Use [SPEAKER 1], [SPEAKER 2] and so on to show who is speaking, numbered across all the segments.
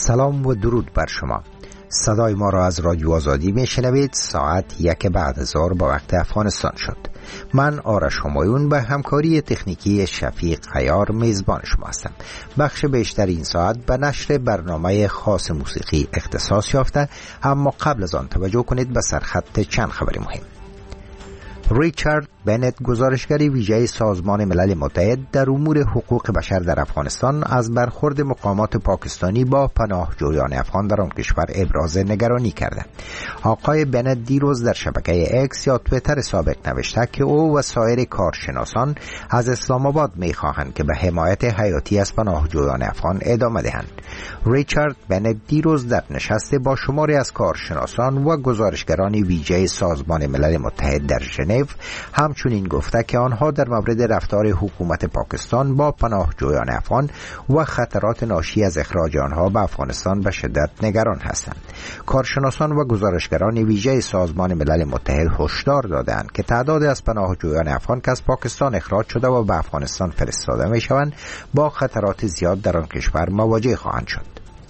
[SPEAKER 1] سلام و درود بر شما. صدای ما را از رادیو آزادی میشنوید. ساعت 1 بعد از ظهر با وقت افغانستان شد. من آرش همایون به همکاری تکنیکی شفیق عیار میزبان شما هستم. بخش بیشتر این ساعت به نشر برنامه خاص موسیقی اختصاص یافته، اما قبل از آن توجه کنید به سرخط چند خبر مهم. ریچارد بنت، گزارشگر ویژه سازمان ملل متحد در امور حقوق بشر در افغانستان، از برخورد مقامات پاکستانی با پناهجویان افغان در آن کشور ابراز نگرانی کرده. آقای بنت دیروز در شبکه اکس یا توییتر سابق نوشته که او و سایر کارشناسان از اسلام آباد می‌خواهند که به حمایت حیاتی از پناهجویان افغان ادامه دهند. ریچارد بنت دیروز در نشستی با شماری از کارشناسان و گزارشگران ویژه سازمان ملل متحد در ژنو همچنین گفته که آنها در مورد رفتار حکومت پاکستان با پناهجویان افغان و خطرات ناشی از اخراج آنها به افغانستان به شدت نگران هستند. کارشناسان و گزارشگران ویژه سازمان ملل متحد هشدار دادند که تعداد از پناهجویان افغان که از پاکستان اخراج شده و به افغانستان فرستاده میشوند با خطرات زیاد در آن کشور مواجه خواهند شد.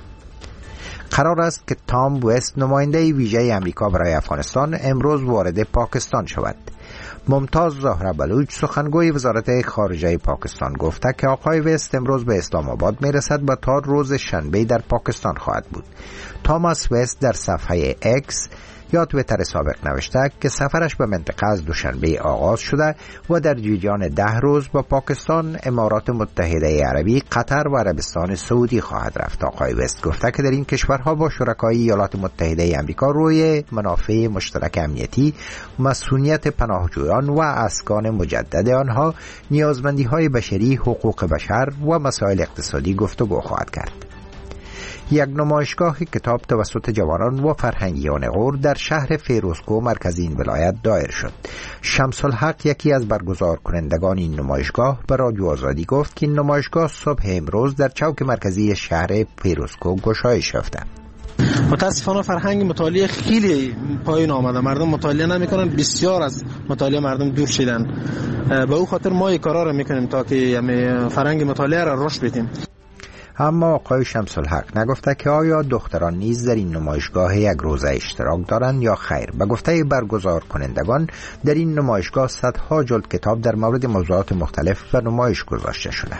[SPEAKER 1] قرار است که تام وست، نماینده ویژه آمریکا برای افغانستان، امروز وارد پاکستان شود. ممتاز زهره بلوچ، سخنگوی وزارت خارجه پاکستان، گفته که آقای وست امروز به اسلام آباد میرسد و تا روز شنبه در پاکستان خواهد بود. تاماس وست در صفحه اکس یا توییتر سابق نوشته که سفرش به منطقه از دوشنبه آغاز شده و در جریان 10 روز با پاکستان، امارات متحده عربی، قطر و عربستان سعودی خواهد رفت. آقای وست گفته که در این کشورها با شرکای ایالات متحده آمریکا روی منافع مشترک امنیتی، مسئولیت پناهجویان و اسکان مجدد آنها، نیازمندی‌های بشری، حقوق بشر و مسائل اقتصادی گفتگو خواهد کرد. یک نمایشگاه کتاب توسط جوانان و فرهنگیان غور در شهر فیروزکوه، مرکز این ولایت، دایر شد. شمس الحق، یکی از برگزار کنندگان این نمایشگاه، به رادیو آزادی گفت که این نمایشگاه صبح امروز در چوک مرکزی شهر فیروزکوه گشایش یافته.
[SPEAKER 2] متاسفانه فرهنگ مطالعه خیلی پایین آمده، مردم مطالعه نمیکنن، بسیار از مطالعه مردم دور شدن. به او خاطر ما این کارا را میکنیم تا که فرهنگ مطالعه را رشد بدیم.
[SPEAKER 1] اما آقای شمس الحق نگفته که آیا دختران نیز در این نمایشگاه یک روزه اشتراک دارند یا خیر. به گفته برگزار کنندگان، در این نمایشگاه صدها جلد کتاب در مورد موضوعات مختلف به نمایش گذاشته شده.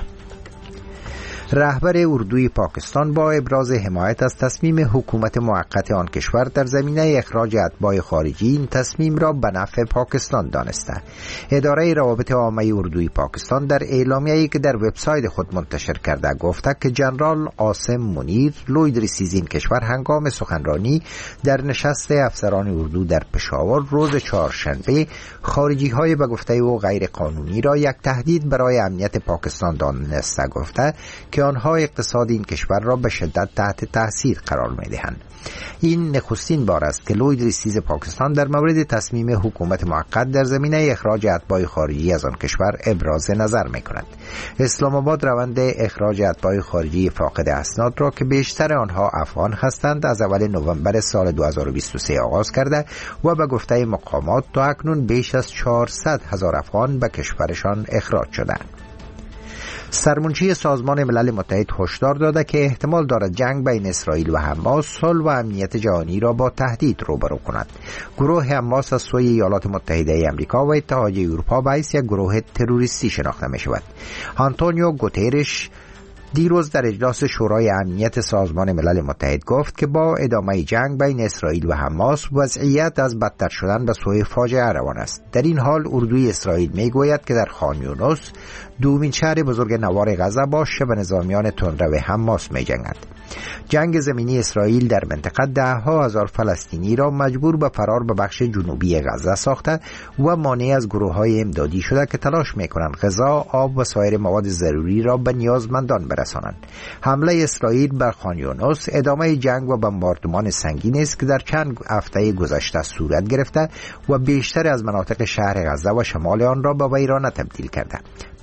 [SPEAKER 1] رهبر اردوی پاکستان با ابراز حمایت از تصمیم حکومت موقت آن کشور در زمینه اخراج اتباع خارجی، این تصمیم را به نفع پاکستان دانسته. اداره روابط عامه اردوی پاکستان در اعلامیه‌ای که در وبسایت خود منتشر کرده گفته که جنرال عاصم منیر، لوید رئیس این کشور، هنگام سخنرانی در نشست افسران اردو در پشاور روز چهارشنبه، خارجی‌های به گفته او غیر قانونی را یک تهدید برای امنیت پاکستان دانسته، گفته که آنها اقتصاد این کشور را به شدت تحت تاثیر قرار می‌دهند. این نخستین بار است که لوید رئیس پاکستان در مورد تصمیم حکومت موقت در زمینه اخراج اتباع خارجی از آن کشور ابراز نظر می‌کند. اسلام آباد روند اخراج اتباع خارجی فاقد اسناد را که بیشتر آنها افغان هستند از اول نوامبر سال 2023 آغاز کرده و به گفته مقامات تا اکنون بیش از 400,000 افغان به کشورشان اخراج شدند. سرمنشی سازمان ملل متحد هشدار داده که احتمال دارد جنگ بین اسرائیل و حماس صلح و امنیت جهانی را با تهدید روبرو کند. گروه حماس از سوی ایالات متحده آمریکا و اتحادیه اروپا به حیث یک گروه تروریستی شناخته می شود. آنتونیو گوترش دیروز در اجلاس شورای امنیت سازمان ملل متحد گفت که با ادامه جنگ بین اسرائیل و حماس، وضعیت از بدتر شدن به سوی فاجعه روان است. در این حال اردوی اسرائیل میگوید که در خان یونس، دومین شهر بزرگ نوار غزه، با شبه نظامیان تندرو حماس می‌جنگد. جنگ زمینی اسرائیل در منطقه 10,000 فلسطینی را مجبور به فرار به بخش جنوبی غزه ساخته و مانع از گروه‌های امدادی شده که تلاش می‌کنند غذا، آب و سایر مواد ضروری را به نیازمندان برسانند. حمله اسرائیل بر خان یونس ادامه جنگ و بمباردمان سنگین است که در چند هفته گذشته صورت گرفته و بیشتر از مناطق شهر غزه و شمال آن را به ویرانه تبدیل کرده.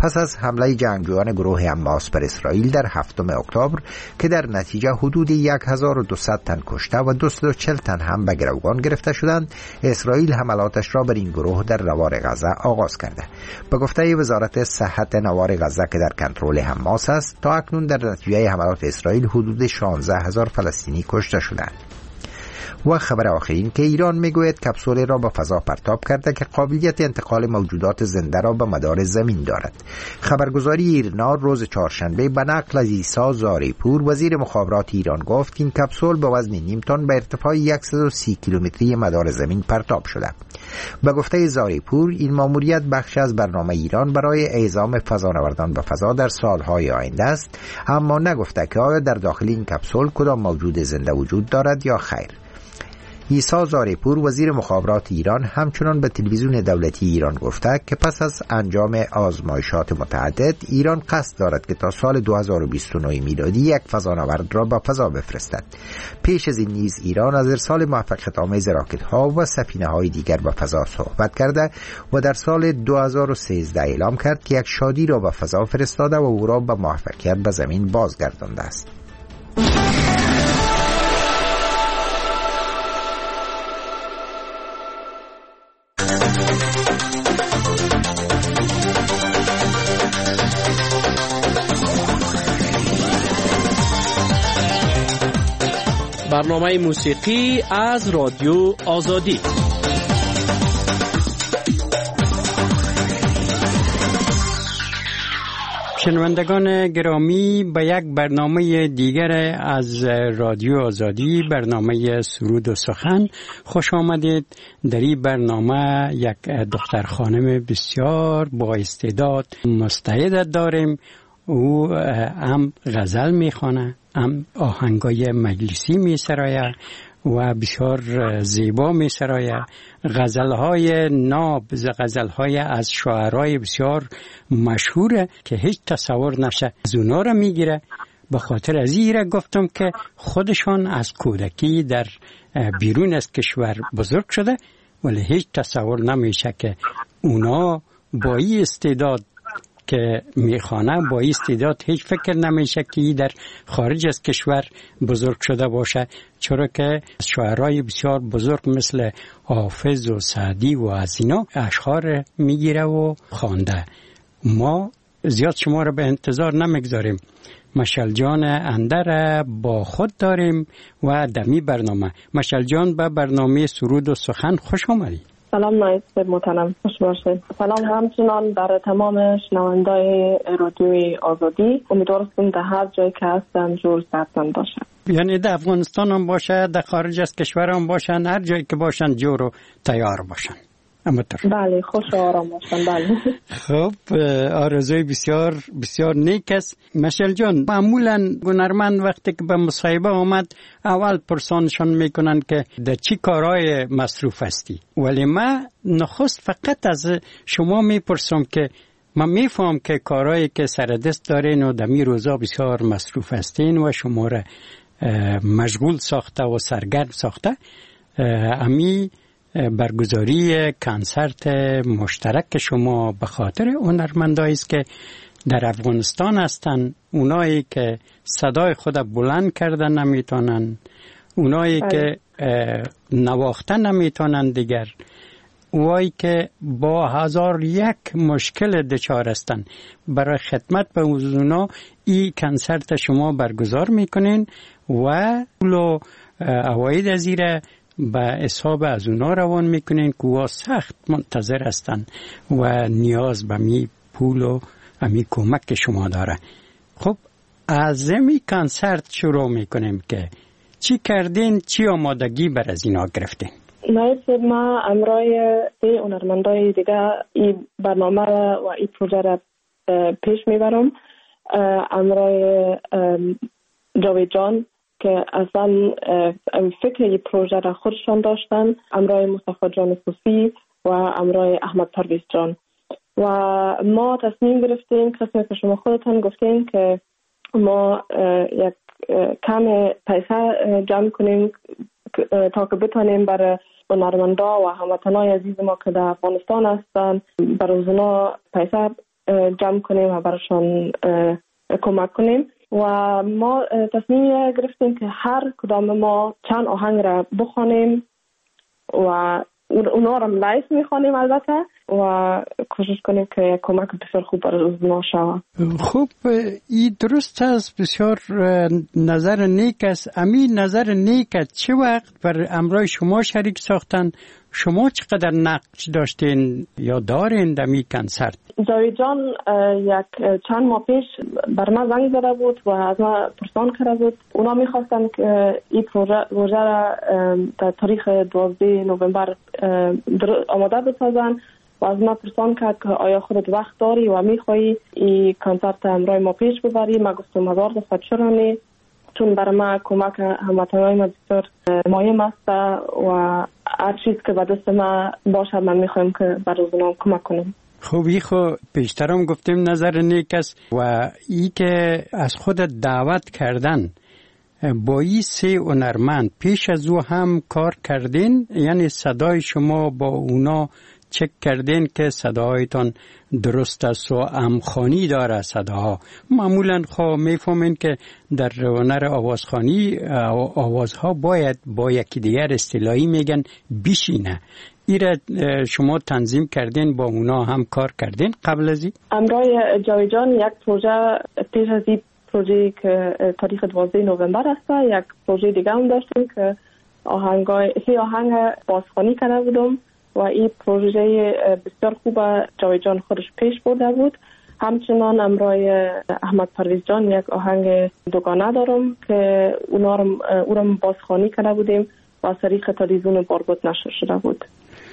[SPEAKER 1] پس از حمله جنگجویان گروه حماس بر اسرائیل در 7 اکتبر که در نتیجه حدود 1200 تن کشته و 240 تن هم به گروگان گرفته شدند، اسرائیل حملاتش را بر این گروه در نوار غزه آغاز کرده. به گفته وزارت صحت نوار غزه که در کنترل حماس است، تا اکنون در نتیجه حملات اسرائیل حدود 16000 فلسطینی کشته شدند. و خبر آخرین که ایران میگوید کپسولی را به فضا پرتاب کرده که قابلیت انتقال موجودات زنده را به مدار زمین دارد. خبرگزاری ایرنا روز چهارشنبه به نقل از عیسی زاریپور وزیر مخابرات ایران گفت که این کپسول به وزن نیم تن به ارتفاع 130 کیلومتری مدار زمین پرتاب شده. به گفته زاریپور این ماموریت بخش از برنامه ایران برای اعزام فضانوردان به فضا در سالهای آینده است، اما نگفته که آیا در داخل این کپسول کدام موجود زنده وجود دارد یا خیر. عیسی زاریپور وزیر مخابرات ایران همچنان به تلویزیون دولتی ایران گفته که پس از انجام آزمایشات متعدد ایران قصد دارد که تا سال 2029 میلادی یک فضانورد را به فضا بفرستد. پیش از این نیز ایران از ارسال موفقیت آمیز راکت‌ها و سفینه‌های دیگر به فضا صحبت کرده و در سال 2013 اعلام کرد که یک شادی را به فضا فرستاده و او را به موفقیت به زمین بازگردانده است.
[SPEAKER 3] برنامه موسیقی از رادیو آزادی.
[SPEAKER 4] شنوندگان گرامی، به یک برنامه دیگر از رادیو آزادی، برنامه سرود و سخن خوش آمدید. در این برنامه یک دختر خانم بسیار با استعداد مستعد داریم. او هم غزل میخوانه، هم آهنگای مجلسی میسرایه و بسیار زیبا میسرایه. غزلهای ناب، غزلهای از شاعرای بسیار مشهوره که هیچ تصور نشه از اونا را میگیره. به خاطر از این گفتم که خودشان از کودکی در بیرون از کشور بزرگ شده، ولی هیچ تصور نمیشه که اونا با این استعداد که میخوانه، با استعداد هیچ فکر نمیشه که در خارج از کشور بزرگ شده باشه، چرا که شاعرای بسیار بزرگ مثل حافظ و سعدی و از اینا اشعار میگیره و خوانده. ما زیاد شما را به انتظار نمیگذاریم. مشعل جان اندر با خود داریم و دمی برنامه. مشعل جان، به برنامه سرود و سخن خوش آمدید.
[SPEAKER 5] سلام نایست محترم، خوش باشید. سلام همچنان در تمام شنوندای رادیوی آزادی. امیدوارم در هر جایی که هستن جور سرتان باشن،
[SPEAKER 4] یعنی در افغانستان هم باشه، در خارج از کشور هم باشن، هر جایی که باشن جور و تیار باشن.
[SPEAKER 5] بله، خوش و آرام باشن. بله.
[SPEAKER 4] خب، آرزوی بسیار بسیار نیک است. مشعل جان، معمولا هنرمند وقتی که به مصاحبه آمد اول پرسانشان میکنن که در چی کارهای مصروف هستی، ولی من نخست فقط از شما میپرسم که من میفهم که کارهایی که سر دست دارین و در می روزا بسیار مصروف هستین و شما را مشغول ساخته و سرگرم ساخته. امی برگزاری کنسرت مشترک شما به خاطر هنرمندایی است که در افغانستان هستن، اونایی که صدای خود بلند کردن نمیتونن، اونایی که نواخته نمیتونن دیگر، اونایی که با 1001 مشکل دچار هستن. برای خدمت به اونا این کنسرت شما برگزار میکنین و پول عواید از ایره به حساب از اونا روان میکنین که اوها سخت منتظر هستن و نیاز به می پول و می کمک شما داره. خب، از می کنسرت شروع میکنیم که چی کردین، چی آمادگی بر از اینا گرفتین؟
[SPEAKER 5] نایست ما امرای هنرمندای دیگه این برنامه و این پروژه را پیش میبرم. امرای جاوید جان که اصلا فکر این پروژه را خودشان داشتن، امرای مصطفی جان صوفی و امرای احمد پرویز جان. و ما تصمیم گرفتیم، قسمی که شما خودتان گفتین، که ما یک کم پیسه جمع کنیم تا که بتانیم برای هنرمندا و هموطنای عزیز ما که در افغانستان هستن برای اونا پیسه جمع کنیم و براشان کمک کنیم. و ما تصمیم گرفتیم که هر کدام ما چند آهنگ را بخوانیم و اونا را لایف میخوانیم البته و کوشش کنیم که کمک بسیار خوب برای اونا شود.
[SPEAKER 4] خوب، این درست است، بسیار نظر نیک است. امی نظر نیک چه وقت بر امرای شما شریک ساختن؟ شما چقدر نقش داشتین یا دارین در می کنسرت؟
[SPEAKER 5] جاوید جان یک چند ماه پیش بر من زنگ زده بود و از من پرسان کرده بود. اونا میخواستن که این پروژه را در تاریخ 12 نوامبر آماده بسازن و از من پرسان کرد که آیا خودت وقت داری و میخوایی این کنسرت همراه ما پیش ببری؟ من گفتم هزار دفعه چرا نه، چون برای من کمک هموطنهای ما بسیار مهم است و هر چیز که به دست من باشه من میخوایم که برای اونا کمک کنیم.
[SPEAKER 4] خوبی خو پیشترم گفتیم نظر نیک است و ای که از خود دعوت کردن با این سه هنرمند پیش از او هم کار کردین، یعنی صدای شما با اونا چک کردین که صدایتان درست است و همخوانی داره صداها. معمولا خب میفهمین که در هنر آوازخوانی آوازها باید با یکی دیگر اصطلاحی میگن بشینه. ایره شما تنظیم کردین، با اونا هم کار کردین قبل از این؟
[SPEAKER 5] امرای جاوید جان یک پروژه پیش از این پروژه که تاریخ 12 نوامبر است، یک پروژه دیگه هم داشتیم که آهنگ بازخوانی کرده بودم و این پروژه بسیار خوب جاوید جان خودش پیش برده بود. همچنان امرای احمد پرویز جان یک آهنگ دوگانه دارم که او را بازخوانی کرده بودیم و از طریق تلویزیون باربود نشر شده بود.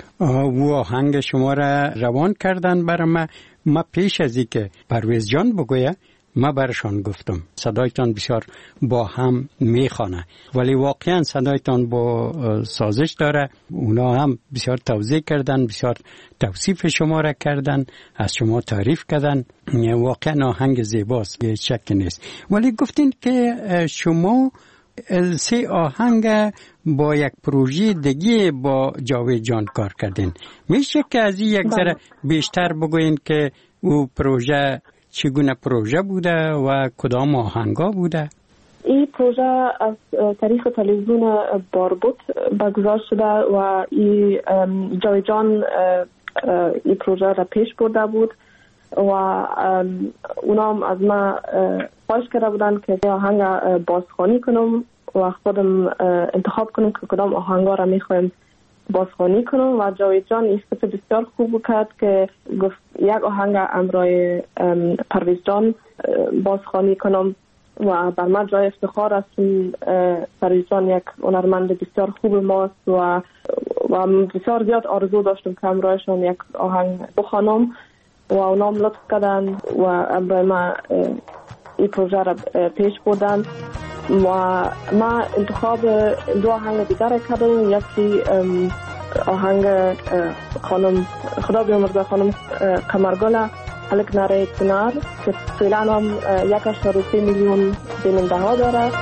[SPEAKER 4] او آهنگ شما را روان کردن برای ما پیش از این که پرویز جان بگویه ما برشان گفتم صدایتان بسیار با هم میخوانه، ولی واقعا صدایتان با سازش داره. اونا هم بسیار توضیح کردن، بسیار توصیف شما را کردن، از شما تعریف کردن. واقعا آهنگ زیباست، شک نیست. ولی گفتین که شما سه آهنگ با یک پروژه دیگه با جاوید جان کار کردین. میشه که از این یک ذره بیشتر بگوین که او پروژه چگونه پروژه بوده و کدام آهنگا بوده؟
[SPEAKER 5] این پروژه از طریق تلویزیون باربود برگزار شده و جاوید جان این پروژه را پیش برده بود و اونا هم از من خواهش کرده بودن که آهنگ بازخوانی کنم و خودم انتخاب کنم که کدام آهنگا را میخوایم بازخوانی کنم و جاوید جان این فکر بسیار خوب کرد که گفت یک آهنگ امرای پرویز جان بازخوانی کنم و بر من جای افتخار است چون پرویز جان یک هنرمند بسیار خوب ماست و بسیار زیاد آرزو داشتم که امرایشان یک آهنگ بخوانم و اونا لطف کردن و امرای ما این پروژه را پیش بردن و ما انتخاب دو آهنگ دیگر کردم. یکی آهنگ خانم خدا بیامرزه خانم قمرگل هلک نره کنار که فعلا هم 1.3 میلیون بیننده ها داره.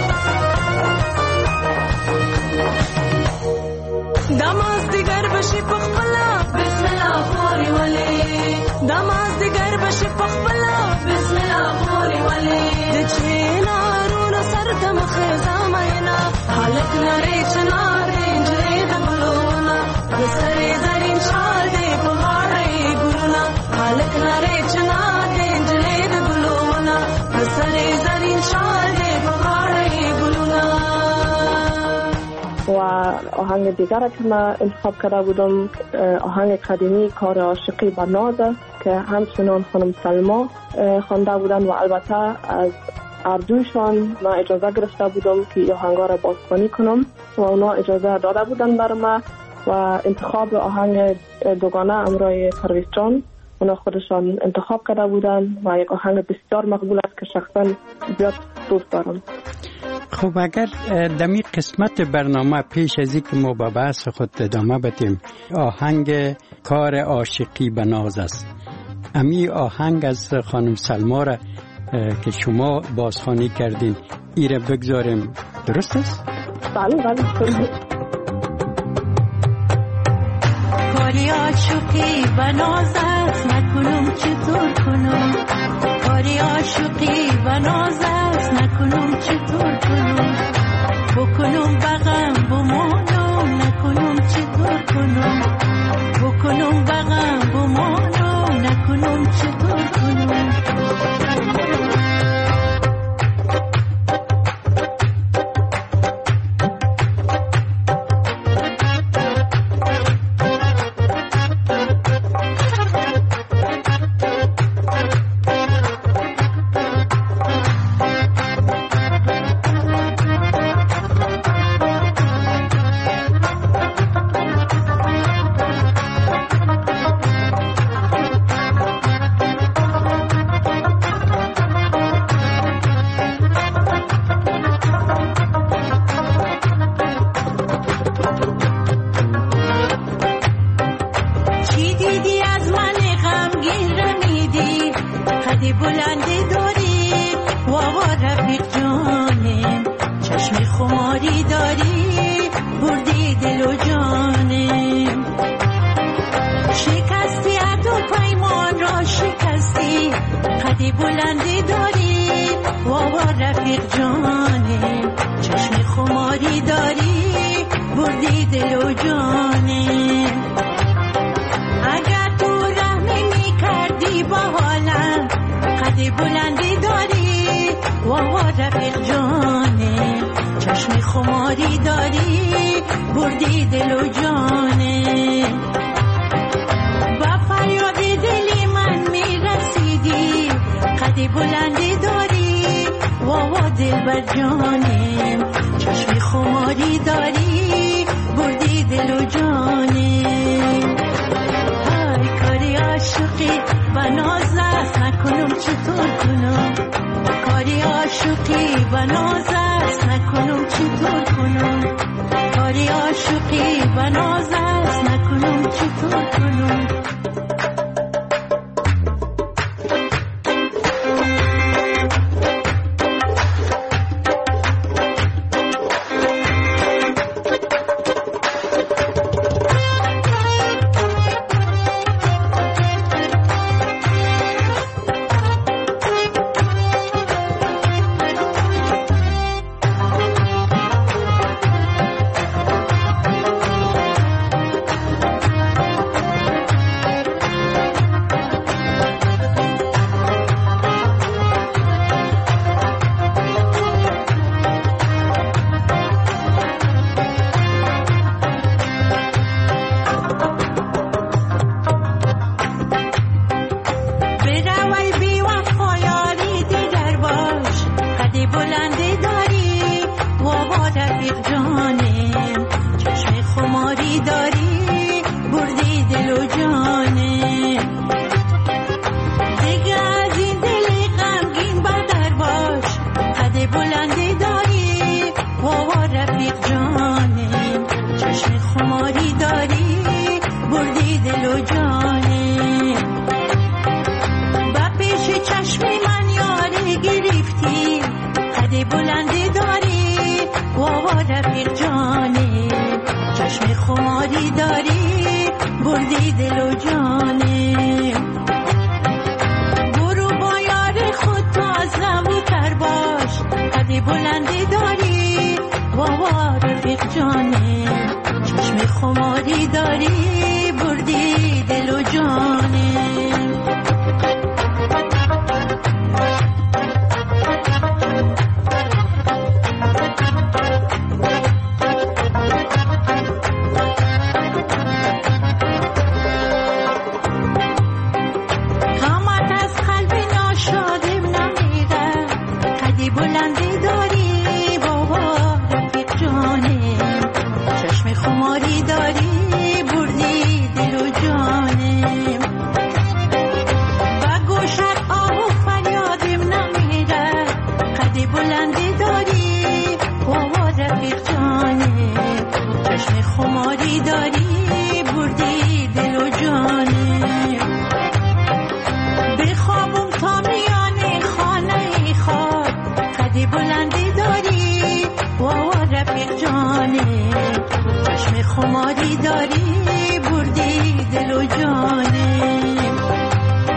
[SPEAKER 6] داماز دیگر بشی پخبلا بسم الله خوری ولی داماز دیگر بشی پخبلا بسم الله خوری ولی دچینا رونا سردم خزاماینا حالک نری چناری جری دبلونا بسری زرین شادی پهاری گرونا حالک نری چناری جری دبلونا بسری زرین شادی پهاری گرونا.
[SPEAKER 5] و آهنگ دیگر که من انتخاب کرده بودم آهنگ قدیمی کار عاشقی به نازه که همچنان خانم سلما خوانده بودن و البته از اردوشان من اجازه گرفته بودم که این آهنگا را بازخوانی کنم و اونا اجازه داده بودن برای من و انتخاب آهنگ دوگانه امرای پرویز جان اونا خودشان انتخاب کرده بودن و یک آهنگ بسیار مقبول است که شخصا زیاد دوست دارم.
[SPEAKER 4] خب اگر دمی قسمت برنامه پیش از اینکه ما با بحث خود ادامه بدیم آهنگ کار عاشقی به ناز است، امی آهنگ از خانم سلما را که شما بازخوانی کردین ایره بگذاریم، درست است؟
[SPEAKER 5] بله
[SPEAKER 6] کاری عاشقی به ناز است
[SPEAKER 7] نکنم چطور کنم، کاری عاشقی و ناز است نکنم چطور کنم، بکنم بغم بمانم نکنم چطور کنم، بکنم بغم بمانم نکنم چطور کنم.
[SPEAKER 6] خماری داری بردی دل و جانه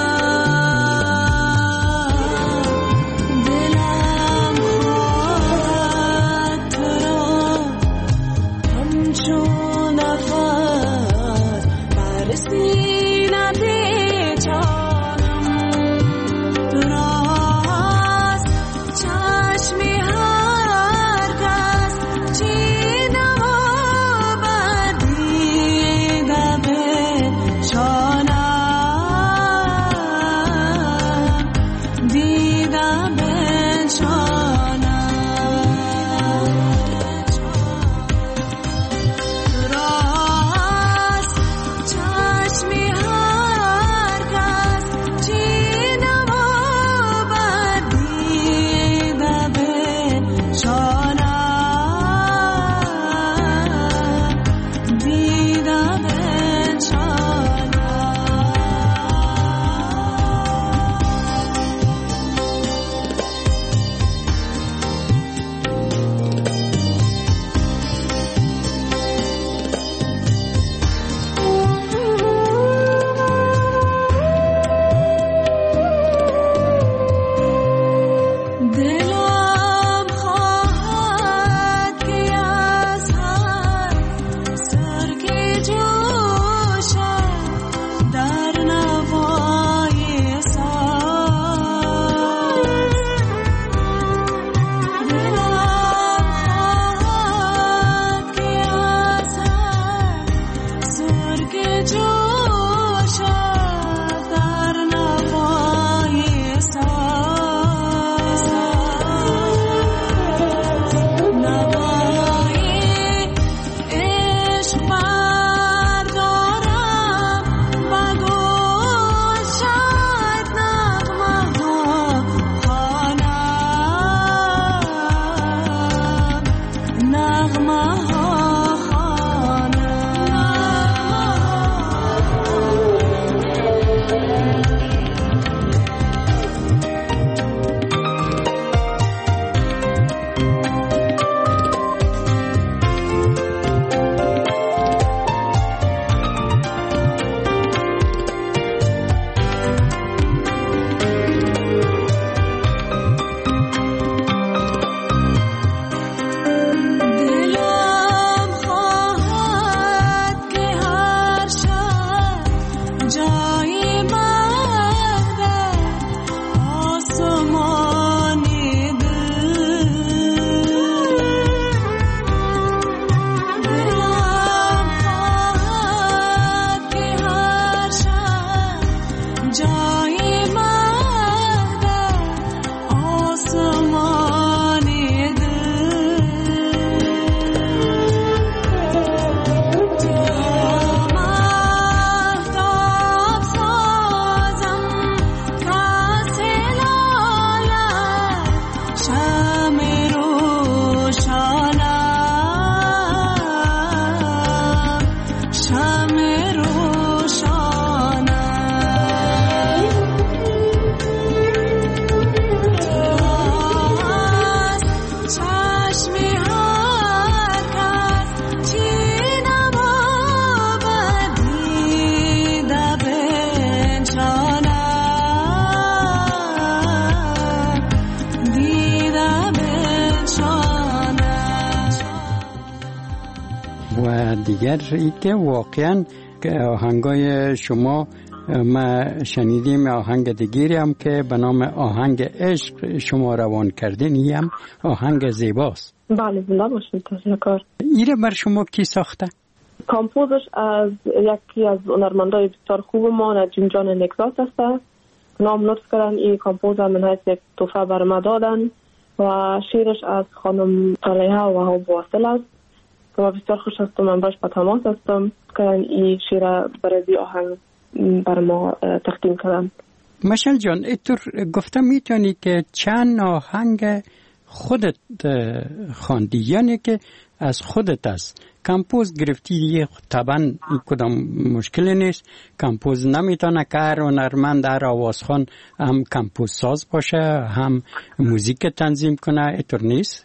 [SPEAKER 4] دیگر ای که واقعا آهنگای شما ما شنیدیم آهنگ دیگری هم که به نام آهنگ عشق شما روان کردین، این هم آهنگ زیباست.
[SPEAKER 5] بله زنده باشید. تشکر.
[SPEAKER 4] ایره بر شما کی ساخته؟
[SPEAKER 5] کامپوزش از یکی از هنرمندای بسیار خوب ما، نجیم جان نکزات است. نام لطف کردن این کامپوزر من هست یک تحفه بر ما دادن و شیرش از خانم صالحه و هاب واصل است که ما بسیار خوش هستم، من باش به تماس هستم که این شیر برای آهنگ بر ما تقدیم کردن.
[SPEAKER 4] مشعل جان اینطور گفتم میتونی که چند آهنگ خودت خواندی، یعنی که از خودت است کمپوز گرفتی دیگه، طبعا این کدام مشکلی نیست. کمپوز نمیتونه که هر هنرمند هر آوازخوان هم کمپوز ساز باشه هم موزیک تنظیم کنه، اینطور نیست.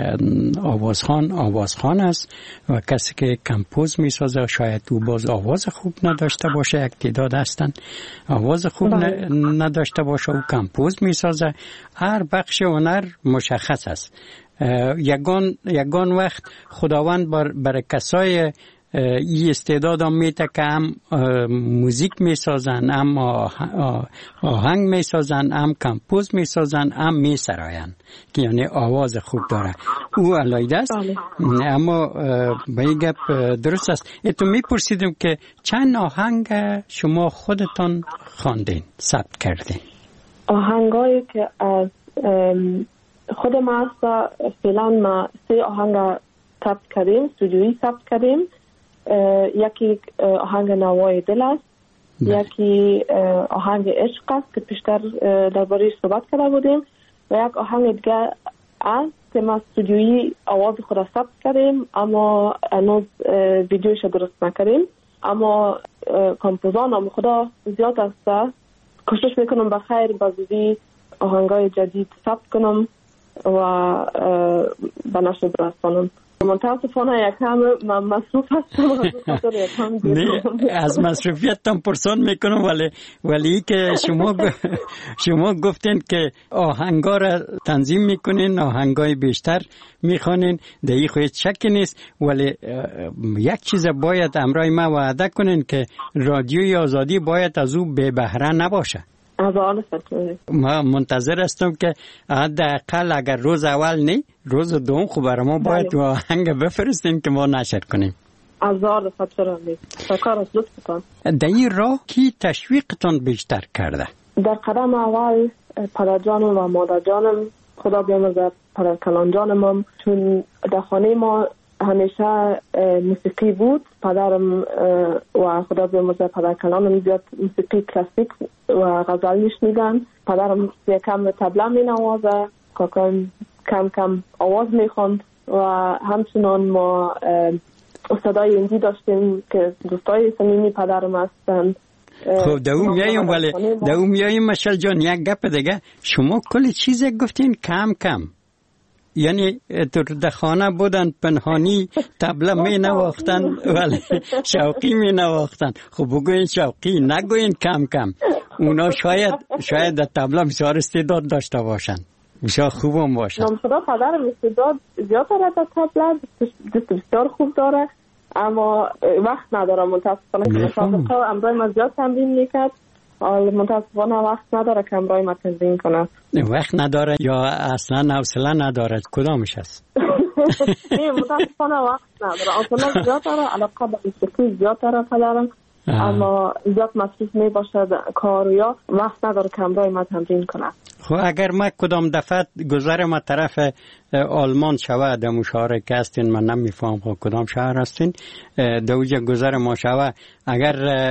[SPEAKER 4] آوازخوان است و کسی که کمپوز میسازه شاید او باز آواز خوب نداشته باشه، یک تعداد هستن آواز خوب نداشته باشه و کمپوز میسازه. هر بخش هنر مشخص است. یگان وقت خداوند برای کسای این استعداد هم میده که هم موزیک میسازن، هم آهنگ میسازن، هم کمپوز میسازن، هم میسراین که یعنی آواز خوب داره. او علیده است. اما به این گپ درست است. تو میپرسیدم که چند آهنگ شما خودتان خواندین، ثبت کردین؟
[SPEAKER 5] آهنگایی که از خود ما است فعلا ما 3 آهنگ ثبت کردیم، استودیویی ثبت کردیم. یکی آهنگ نوای دل است، یکی آهنگ عشق است که پیشتر درباره‌اش صحبت کرده بودیم و یک آهنگ دیگه است که ما استودیویی آواز خود را ثبت کردیم اما هنوز ویدیوش درست نکردیم. اما کمپوزان هم خدا زیاد است، کوشش میکنم بخیر بازوی آهنگای جدید ثبت کنم و به نشر برسانم. متاسفانه یکم من مصروف هستم.
[SPEAKER 4] از مصروفیتم پرسان میکنم ولی که شما گفتین که آهنگا را تنظیم میکنین، آهنگای بیشتر میخوانین، دهی خواهید شکی نیست. ولی یک چیز باید امرای ما وعده کنین که رادیوی آزادی باید از او بے بهره نباشه. ما منتظر هستم که حداقل اگر روز اول نه روز دوم خب برای ما باید آهنگ بفرستین که ما نشر کنیم.
[SPEAKER 5] ازار فتره شکر از لطفتان.
[SPEAKER 4] در این راه کی تشویقتان بیشتر کرده؟
[SPEAKER 5] در قدم اول پدر جانم و مادر جانم، خدا بیامرزه پدر کلان جانم، چون در خانه ما همیشه موسیقی بود. پدرم و خدا بیامرزه پدر کلانم زیاد موسیقی کلاسیک و غزل میشنیدن. پدرم یکم طبله مینوازه، کاکایم کم کم آواز میخوند و همچنان ما استادای هندی داشتیم که دوستای صمیمی پدرم هستن.
[SPEAKER 4] خب دوم میایم، ولی دوم میایم. مشعل جان یک گپ دیگه، شما کلی چیز گفتین کم کم، یعنی در خانه بودن پنهانی طبله می نواختن ولی شوقی می نواختن. خب بگوین شوقی، نگوین کم کم. اونا شاید در طبله بسیار استعداد داشته باشن، بسیار خوبم باشن.
[SPEAKER 5] خدا پدرم استعداد زیاد داره در طبله، دست بسیار خوب داره اما وقت نداره. متاسفانه که امرای ما زیاد تمرین میکرد، متاسفانه وقت نداره که امرای ما تمرین کنه. وقت
[SPEAKER 4] نداره یا اصلا حوصله نداره؟ کدامش هست؟
[SPEAKER 5] نه متاسفانه وقت نداره. حوصله زیاد داره، علاقه به موسیقی زیاد داره پدرم، اما زیاد مصروف می باشه کار یا وقت نداره که امرای ما تمرین کنه.
[SPEAKER 4] خب اگر ما کدام دفعه گذر ما طرف آلمان شود در مشاوره که هستین، من نمیفهم خب کدام شهر هستین، دوجه گذر ما شود، اگر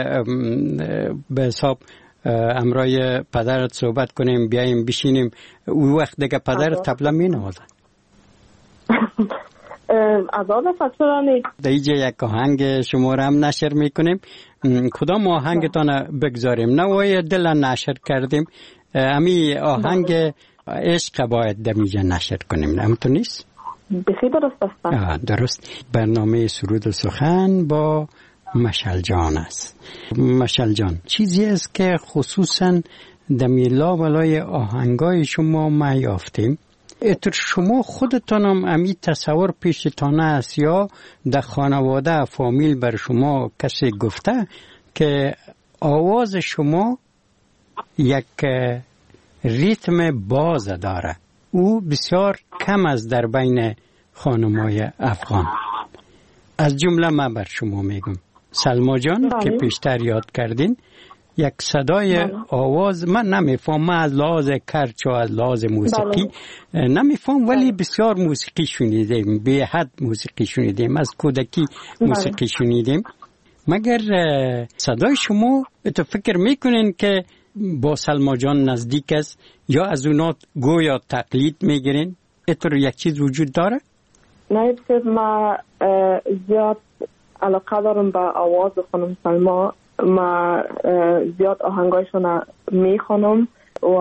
[SPEAKER 4] به حساب امرای پدرت صحبت کنیم بیاییم بشینیم، او وقت دیگه پدرت طبله می نوازه.
[SPEAKER 5] آزاد فترانی
[SPEAKER 4] دیجه یک آهنگ شما را هم نشر میکنیم. کدام آهنگتان بگذاریم؟ نوای دل نشر کردیم، امی آهنگ عشق باید دمیجه نشر کنیم، همونطور نیست؟
[SPEAKER 5] بخی درست است.
[SPEAKER 4] درست. برنامه سرود و سخن با مشعل جان است. مشعل جان، چیزی است که خصوصا دمیلا ولای آهنگای شما ما یافتیم اتر شما خودتانم امی تصور پیشتانه است یا در خانواده فامیل بر شما کسی گفته که آواز شما یک ریتم باز داره، او بسیار کم است در بین خانمای افغان. از جمله من بر شما میگم سلما جان که پیشتر یاد کردین، یک صدای آواز من نمیفهم، من از لحاظ کرچ و از لحاظ موسیقی نمیفهم، ولی بسیار موسیقی شنیدیم، به حد موسیقی شنیدیم، از کودکی موسیقی شنیدیم. مگر صدای شما تو فکر میکنین که با سلما جان نزدیک است یا از اونا گویا تقلید میگیرین؟ اتر یک چیز وجود داره؟
[SPEAKER 5] نه، ما زیاد علاقه دارم به آواز خانم سلما. ما زیاد آهنگایشون میخوانم و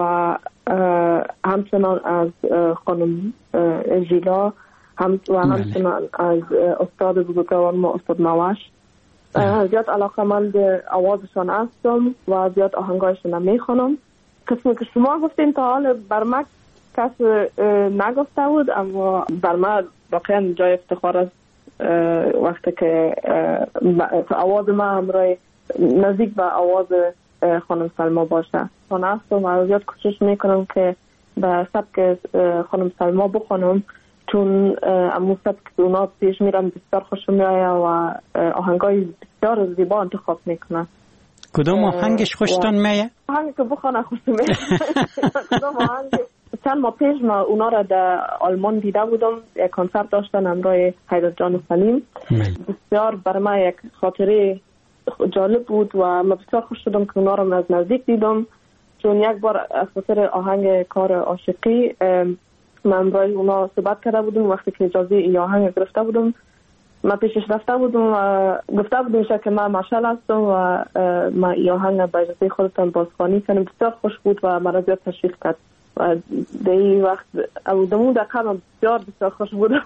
[SPEAKER 5] همچنان از خانم ژیلا و همچنان از استاد بزرگوار ما استاد نوش زیاد علاقه من به آوازشان هستم و زیاد آهنگایشون میخوانم. قسمی که شما گفتین تا حال بر من کس نگفته بود، اما بر من واقعا جای افتخار است وقتی که آواز من همراه نزدیک به آواز خانم سلما باشه. من هستم و زیاد کوشش میکنم که به سبک خانم سلما بخونم، چون امو سبک اونا پیش میرم بسیار خوش میآید و آهنگای بسیار زیبا انتخاب میکنن.
[SPEAKER 4] کدام آهنگش خوشتان میآید؟
[SPEAKER 5] آهنگی که بخونه خوش میآید. کدام آهنگ؟ چند ماه پیش ما اونا را در آلمان دیده بودم، یک کنسرت داشتن همراه حیدر جان سلیم. بسیار برای من یک خاطره جالب بود و من بسیار خوش شدم که اونا را از نزدیک دیدم، چون یک بار از خاطر آهنگ کار عاشقی من برای اونا صحبت کرده بودم. وقتی که اجازه این آهنگ گرفته بودم من پیشش رفته بودم و گفته بودم که من مشعل هستم و من این آهنگ با اجازه خودتان بازخوانی کنم. بسیار خوش بود و مرا زیاد تشویق کرد و در این وقت دمون دقیقه من بسیار خوش بودم.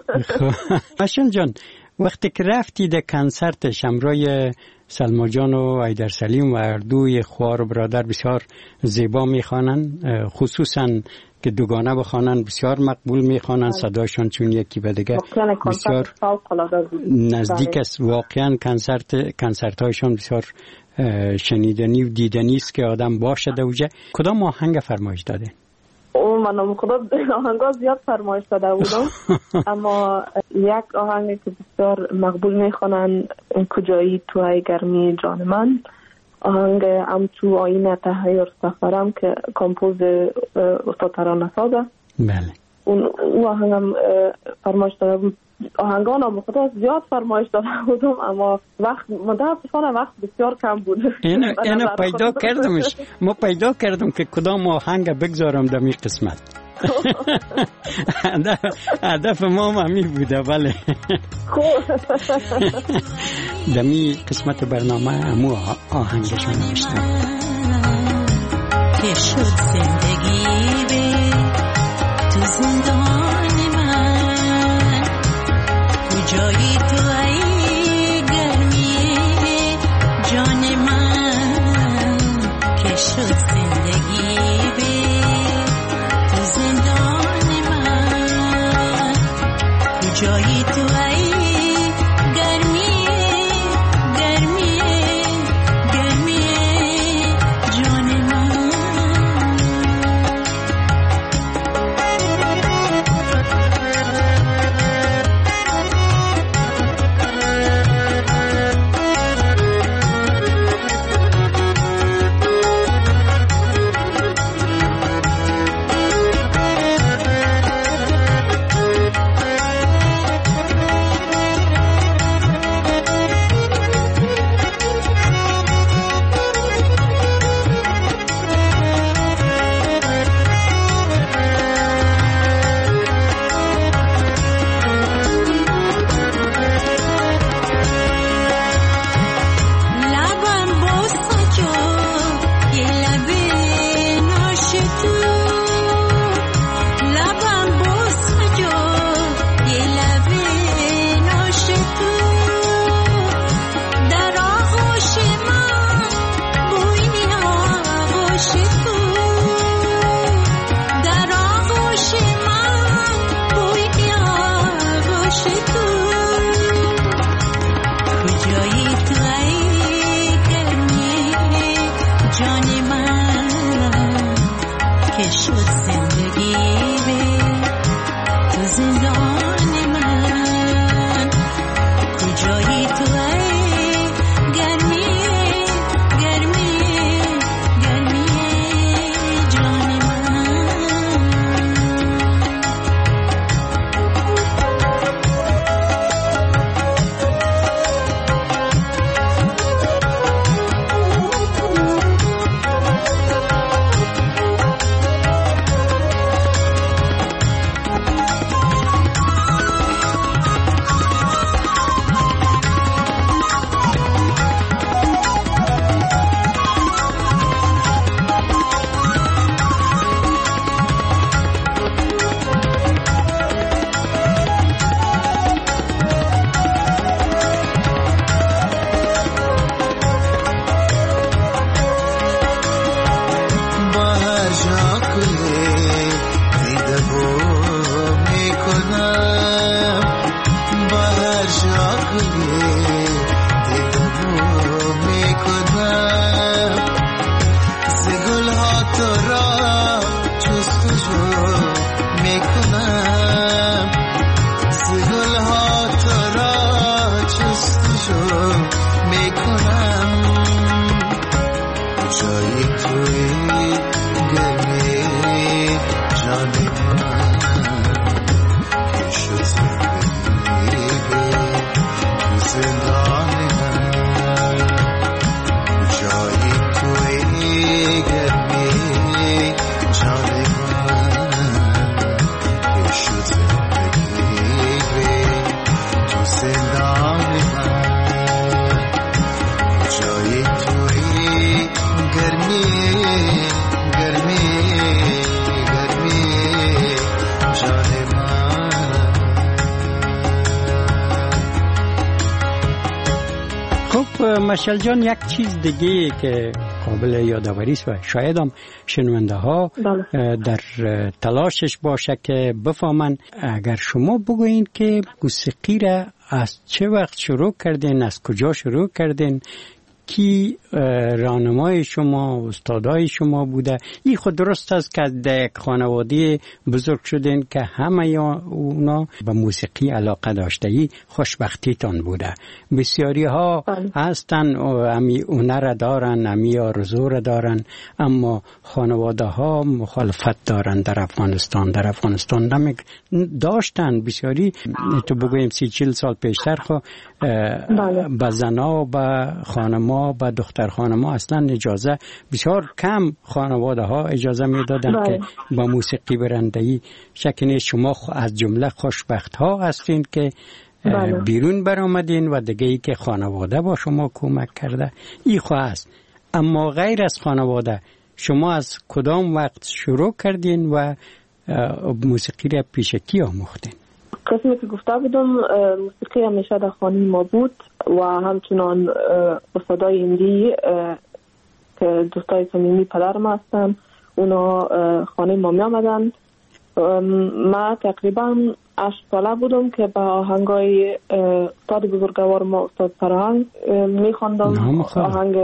[SPEAKER 4] مشعل جان، وقتی که رفتی در کنسرتش همراه سلما جان و حیدر سلیم و اردوی خوار و برادر بسیار زیبا میخوانن، خصوصا که دوگانه بخوانن بسیار مقبول میخوانن، صداشون چون یکی به دیگه بسیار نزدیک است. واقعا کنسرت هایشون بسیار شنیدنی و دیدنی است که آدم باشه دوجه. کدام آهنگ فرمایش داده؟
[SPEAKER 5] من خدا آهنگا زیاد فرمایش داده بودم اما یک آهنگ که بسیار مقبول میخوانن کجایی تو ای گرمی جان من، آهنگ ام تو آینه تحیر سفرم که کمپوز استاد ترانه سازه.
[SPEAKER 4] بله
[SPEAKER 5] اون آهنگم فرمایش داده بود. آهنگان هم خدا زیاد فرمایش داده بودم اما متاسفانه وقت بسیار کم بود.
[SPEAKER 4] اینو پیدا کردمش، ما پیدا کردم که کدام آهنگ بگذارم در این قسمت. هدف ما همی بوده. بله در این قسمت برنامه همو آهنگشون نوشتم که شد زندگی به تو زندان من، کجایی تو ای گرمی جان من، که شد زندگی به تو زندان من، کجایی تو ای گرمی گرمی گرمی جان من.
[SPEAKER 7] جان من که شد زندگی تو زندان من کجایی تو ای گرمی گرمی گرمی جان من
[SPEAKER 4] مشعل جان، یک چیز دیگه که قابل یادآوری است و شاید هم شنونده ها در تلاشش باشه که بفهمن، اگر شما بگوین که موسیقی را از چه وقت شروع کردین، از کجا شروع کردین، کی راهنمای شما، استادای شما بوده؟ این خود درست است که در یک خانواده بزرگ شدین که همه اونا به موسیقی علاقه داشته، ای خوشبختیتان بوده. بسیاری ها هستن امی هنر دارن، امی آرزو را دارن، اما خانواده ها مخالفت دارن. در افغانستان داشتن بسیاری، تو بگویم 30-40 سال پیشتر به زنا، به خانما، به دختر خانما اصلا اجازه، بسیار کم خانواده ها اجازه میدادن که با موسیقی برندهی. شک نیست شما از جمله خوشبخت ها هستین که بیرون برآمدین و دیگه ای که خانواده با شما کمک کرده ای است. اما غیر از خانواده شما از کدام وقت شروع کردین و موسیقی را پیش کی آموختین؟
[SPEAKER 5] قسمی که گفته بودم، موسیقی همیشه در خانه ما بود و همچنان استادای هندی که دوستای صمیمی پدرم هستن، اونا خانه ما می آمدن. ما تقریبا 8 ساله بودم که با آهنگای استاد بزرگوار ما، استاد فرهنگ، می خواندم. آهنگ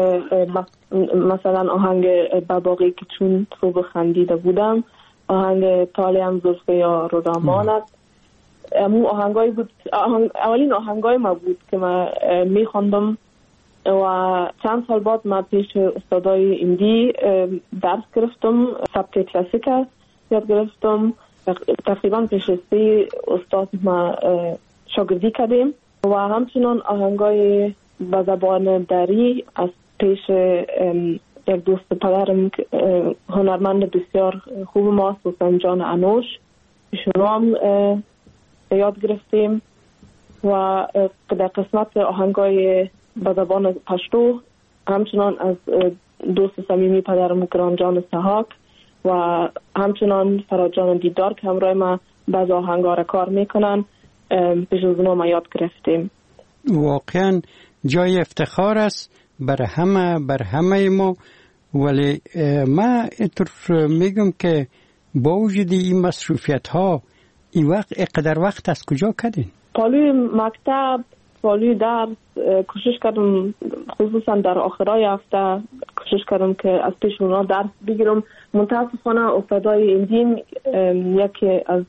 [SPEAKER 5] مثلا آهنگ بباقی که چون تو خندیده بودم، آهنگ طالعم زلفه یا رودامانت، امو آهنگای بود، اولین آهنگای ما بود که ما می خواندم. و چند سال بعد ما پیش استادای هندی درس گرفتم، سبک کلاسیک یاد گرفتم. تقریبا پیش 3 استاد ما شاگردی کردیم و همچنان آهنگای با زبان دری از پیش یک دوست پدرم هنرمند بسیار خوب ما، سوسن جان انوش، ایشون هم یاد گرفتیم. و در قسمت آهنگای با زبان پشتو همچنان از دوست صمیمی پدرم گران جان سحاک و همچنان فراد جان دیدار که همراه ما بعض آهنگا را کار میکنن، پیش از اونا ما یاد گرفتیم.
[SPEAKER 4] واقعا جای افتخار است بر همه ما. ولی ما اینطور میگم که با وجود این مصروفیت ها این وقت اقدر وقت از کجا کردین؟
[SPEAKER 5] پالوی مکتب سالی درس کوشش کردم، خصوصا در آخرای هفته کوشش کردم که از پیش اونا درس بگیرم. متاسفانه استادای این دین یکی از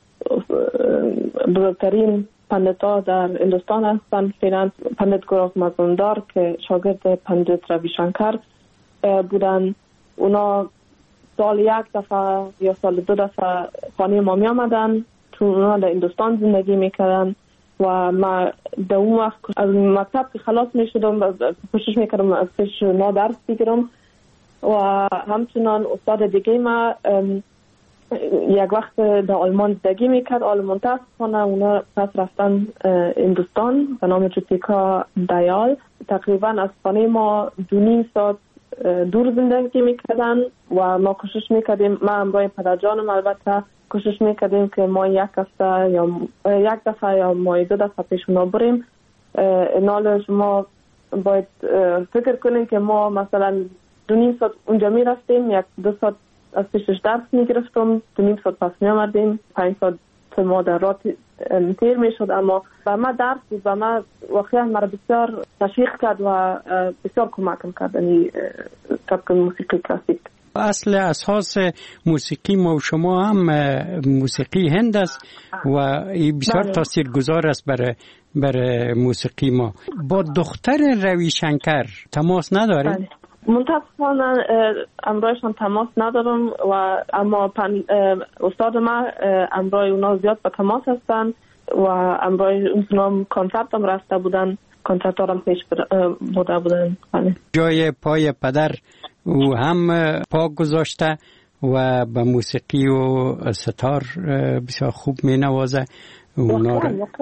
[SPEAKER 5] بزرگترین پندتا در هندوستان هستند. فعلا پندت گروه مزاندار که شاگرد پندت روی شنکر بودن، اونا سال یک دفعه یا سال 2 دفعه خانه ما می آمدن، چون اونا در هندوستان زندگی میکردن و ما در اون وقت از مکتب که خلاص می شدم کوشش میکردم از پیش اونا درس بگیرم. و همچنان استاد دیگه ما یک وقت در آلمان زندگی میکرد، آلمان متاسفانه اونا پس رفتن هندوستان به نام جوتیکا دیال. تقریبا از خانه ما 2.5 ساعت دور زندگی میکردن و ما کوشش میکردیم، ما همراه پدرجانم البته کوشش میکردیم که ما یک هفته یا یک دفعه یا ما 2 دفعه پیش اونا بریم. اینال شما باید فکر کنیم که ما مثلا 2.5 ساعت اونجا میرفتیم، 1-2 ساعت از پیشش درس میگرفتم، 2.5 ساعت پس میامدیم، 5 ساعت ما در راه تیر میشد. اما به ما درس بود و ما واقعا مرا بسیار تشویق کرد و بسیار کمکم کرد این طبق موسیقی کلاسیک.
[SPEAKER 4] اصل اساس موسیقی ما و شما هم موسیقی هند است و این بسیار تاثیرگذار است برای موسیقی ما. با دختر روی شنکر تماس نداریم؟
[SPEAKER 5] متاسفانه امرایشان تماس ندارم و اما استاد ما امرای اونا زیاد به تماس هستن و امرای اونا کنسرت هم رفته بودن، کنسرت ها هم پیش بودن.
[SPEAKER 4] جای پای پدر او هم پا گذاشته و به موسیقی و ستار بسیار خوب می نوازه اونا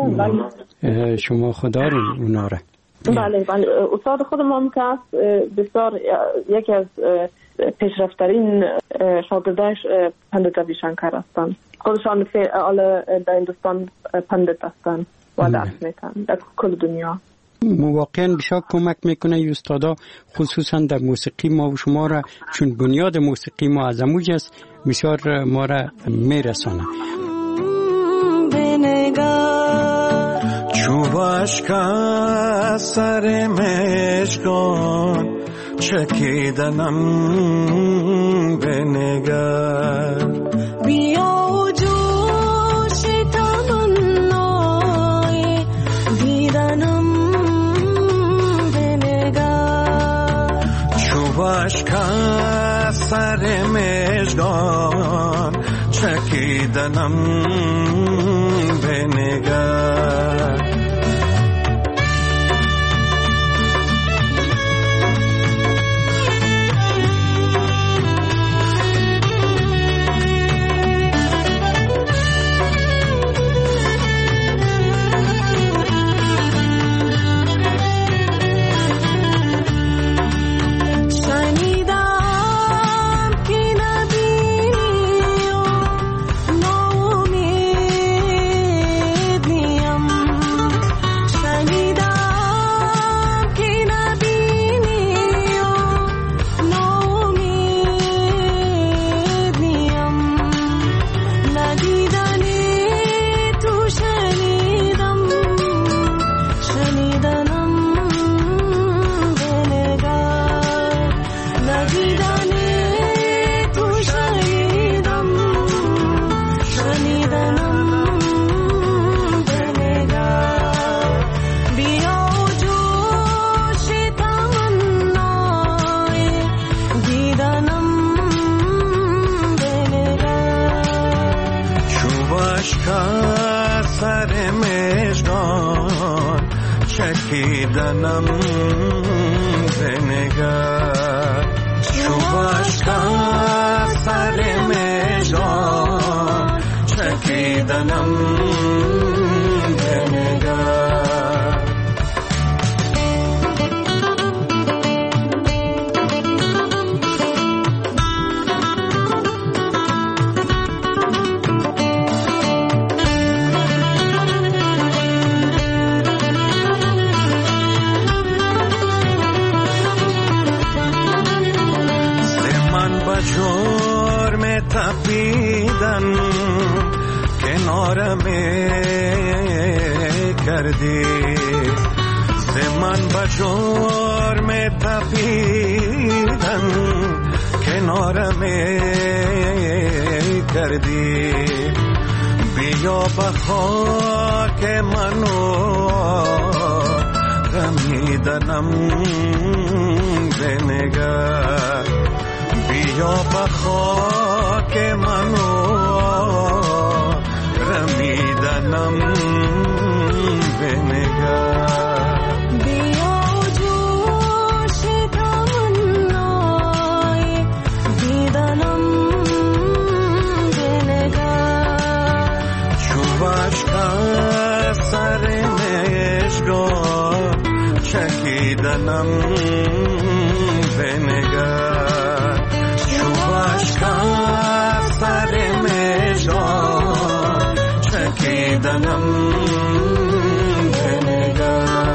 [SPEAKER 4] را. شما خدارین اونا را.
[SPEAKER 5] بله استاد خودم هم که هست بسیار یکی از پیشرفترین شاگرداش پندت روی شنکر هستند. خودشان در هندوستان پندت هستند و درس میکنن در کل دنیا.
[SPEAKER 4] واقعا بسیار کمک میکنه این استادا، خصوصا در موسیقی ما و شما را، چون بنیاد موسیقی ما از اموج است، بسیار ما را میرسانه.
[SPEAKER 8] چوبش که سر مشکان چکیدنم بنگر،
[SPEAKER 6] بیا و جوش تمنای دیدنم بنگر.
[SPEAKER 8] چوبش که سر مشکان چکیدنم بنگر. چکیدنم بنگر. چوبش که سر مژگان چکیدنم بنگر. جرم تپیدن کنارم کردی، من به جرم تپیدن کنارم کردی، بیا به خاک منو غمیدنم بنگر، بیا به خاک منو غمیدنم بنگر. چکیدنم بنگر، شوش که سر مجا چکیدنم بنگر.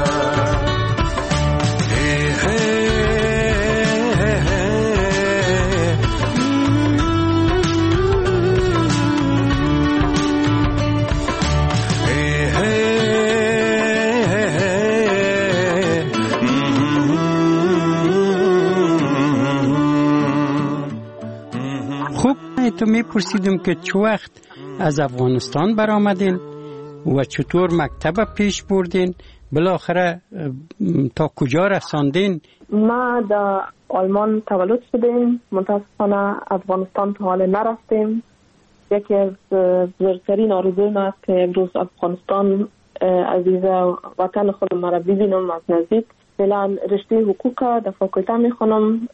[SPEAKER 4] تو میپرسیدم که چه وقت از افغانستان برآمدین و چطور مکتب پیش بردین، بالاخره تا کجا رساندین؟
[SPEAKER 5] ما در آلمان تولد شدیم، متاسفانه افغانستان تا حال نرفتیم. یکی از بزرگترین آرزوی ما است که امروز افغانستان عزیز وطن خودم را ببینم از نزدیک. فعلا رشته حقوق در فاکولته میخونم،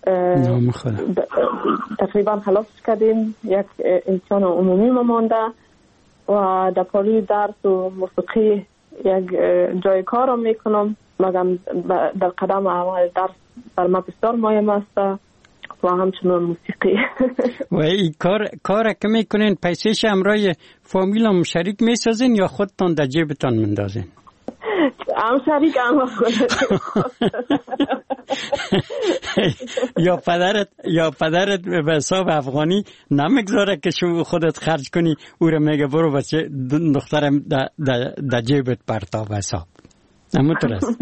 [SPEAKER 5] تقریبا خلاص کردیم. یک امتحان عمومی ما مانده و در پالی درس و موسیقی یک جای کار رو میکنم، مگم در قدم اول درس بر ما بسیار مهم است و همچنان موسیقی.
[SPEAKER 4] و این کار که میکنین پیسش همراه فامیلم شریک میسازین یا خودتان در جیبتان مندازین؟
[SPEAKER 5] هم شریک هم
[SPEAKER 4] یا پدرت به حساب افغانی نمیگذاره که شو خودت خرج کنی، او رو میگه برو بچه دخترم در جیبت پرتاب حساب. همونطور است.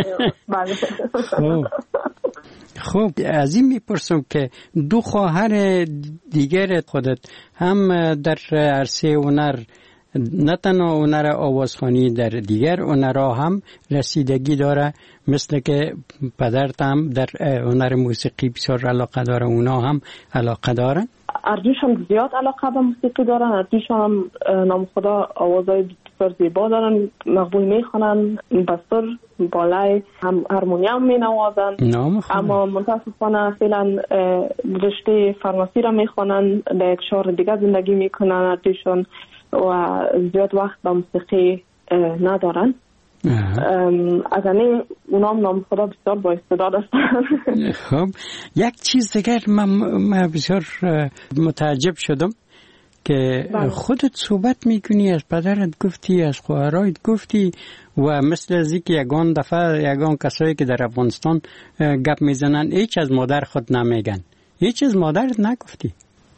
[SPEAKER 4] خب از این میپرسم که دو خواهر دیگر خودت هم در عرصه هنر، نه تنها هنر آوازخوانی، در دیگر هنرها هم رسیدگی داره، مثل که پدرت هم در هنر موسیقی بسیار علاقه داره، اونا هم علاقه دارن؟
[SPEAKER 5] اردوشان زیاد علاقه به موسیقی دارن. اردوشان هم نام خدا آوازهای بسیار زیبا دارن، مقبول میخونن، بستر، بالای، هم هارمونیوم مینوازن. اما متاسفانه فعلا رشته فارماسی را میخونن، در یک شهر دیگه زندگی میکنن اردوشان و زیاد وقت به موسیقی ندارن. از این اونام نام خدا بسیار با استعداد هستن.
[SPEAKER 4] خب یک چیز دیگر من بسیار متعجب شدم که خودت صحبت میکنی، از پدرت گفتی، از خواهرایت گفتی و مثل از اینکه یگان دفعه یگان کسایی که در افغانستان گپ میزنن هیچ از مادر خود نمیگن. هیچ از مادرت نگفتی؟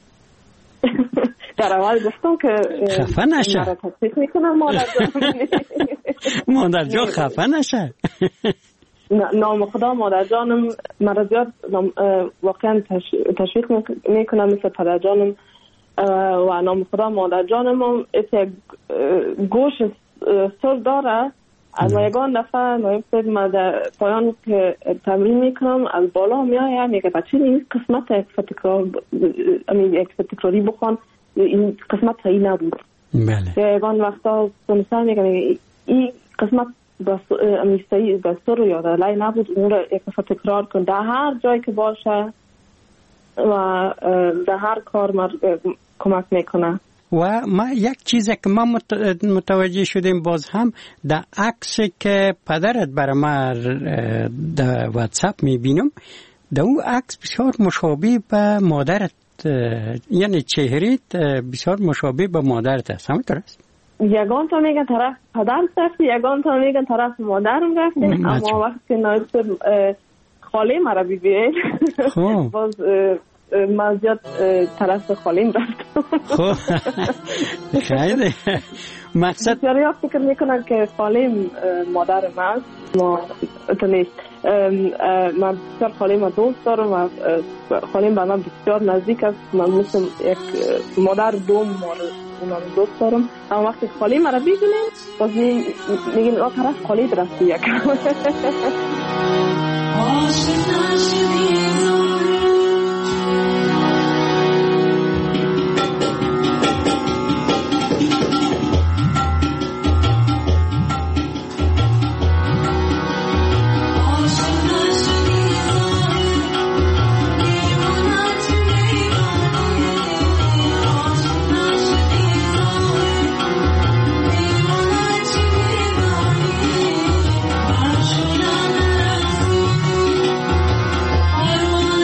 [SPEAKER 5] در اول گفتم که
[SPEAKER 4] خفه نشه،
[SPEAKER 5] مرا تصدیق میکنم
[SPEAKER 4] مادر جان خفه نشه.
[SPEAKER 5] نام خدا مادر جانم مرا زیاد واقعا تشویق میکنم مثل پدر جانم و نام خدا مادر جانم هم یک گوش سر داره. از یگان دفعه ما در پایان که تمرین میکنم از بالا میایم میگه بچه این قسمت یک تکراری بخوان، این قسمت صحیح نبود. بله. یگان وقتا سنسان میگه این قسمت صحیح بستر رو یاد لای نبود، اون رو یک دفعه تکرار کن در هر جایی که باشه و در هر کار کمک میکنه.
[SPEAKER 4] و ما یک چیزی که ما متوجه شدیم باز هم در عکس که پدرت برای ما در واتساپ میبینم، در اون عکس بسیار مشابه به مادرت، یعنی چهرهت بسیار مشابه به مادرت است، همینطور است؟
[SPEAKER 5] یگان تا میگن طرف پدرم رفتی، یگان تا میگن طرف مادرم رفتی، اما وقتی که نایست خاله مرا ببینید باز من زیاد طرف خالیم رفتم.
[SPEAKER 4] خب خیلی مقصد
[SPEAKER 5] بسیاری ها فکر میکنن که خالیم مادر من، ما تو نیست. من بسیار خالیم دوست دارم و خالیم به من بسیار نزدیک است. من مثل یک مادر دوم اونم دوست دارم. اما وقتی خالیم مرا ببینیم باز میگیم آه طرف خالی درستی یک
[SPEAKER 6] I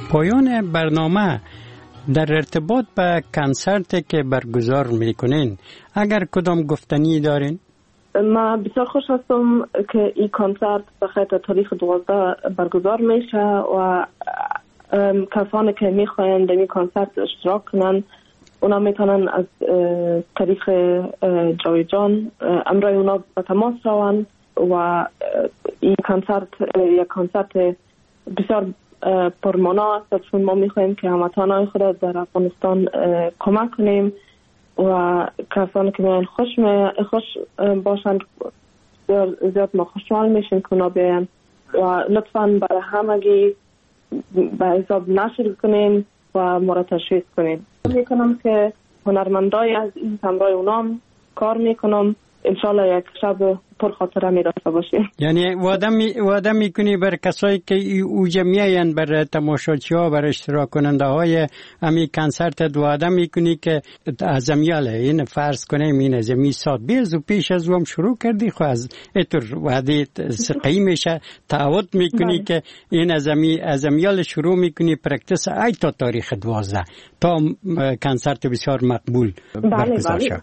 [SPEAKER 4] پایان برنامه در ارتباط به کنسرتی که برگزار میکنین اگر کدام گفتنی دارین؟
[SPEAKER 5] ما بسیار خوش هستم که این کنسرت به خاطر تاریخ 12 برگزار میشه و کسانی که میخواین در این کنسرت اشتراک کنن اونا میتونن از طریق جاوید جان امرای اونا به تماس روان و این کنسرت یک کنسرت بسیار پرمانا است چون ما میخوایم که هموطنان خود در افغانستان کمک کنیم و کسانی که میان خوش باشند زیاد ما خوشحال میشیم که اونا بیان و لطفاً برای همگی به حساب نشر کنیم و ما را تشویق کنیم. میکنم که هنرمندای از این همراه اونام کار میکنم انشالله یک شب پر خاطره می داشته باشیم.
[SPEAKER 4] یعنی وعده میکنی بر کسایی که اوجا میاین بر تماشاچی ها بر اشتراک کننده های امی کنسرت وعده میکنی که از امیاله این فرض کنیم این از امی ساعت بیز و پیش از هم شروع کردی خو از اتر وعده سقی میشه تعهد میکنی که این از امیال شروع میکنی پرکتس ای تا تاریخ 12 تا کنسرت بسیار مقبول برگزار شد.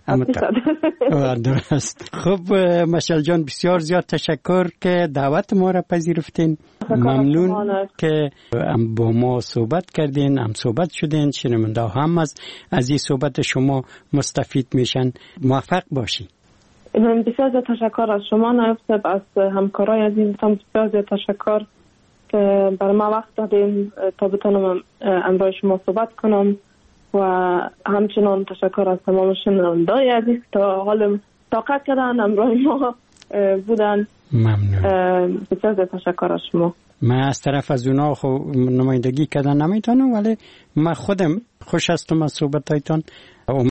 [SPEAKER 4] درست. خب مشعل جان بسیار زیاد تشکر که دعوت ما را پذیرفتین. ممنون که با ما صحبت کردین، هم صحبت شدین، شنونده هم از این صحبت شما مستفید میشن. موفق باشی.
[SPEAKER 5] بسیار زیاد تشکر از شما نایب صاحب، از همکارای عزیزتان بسیار زیاد تشکر که برای ما وقت دادین تا بتونم امروز شما صحبت کنم و همچنان تشکر از تمام شنونده‌های عزیز تا حال طاقت کردن امروز ما بودن.
[SPEAKER 4] ممنون.
[SPEAKER 5] بسیار تشکر از شما.
[SPEAKER 4] من از طرف از اونا نمایندگی کردن نمیتونم ولی من خودم خوش هستم از صحبتایتان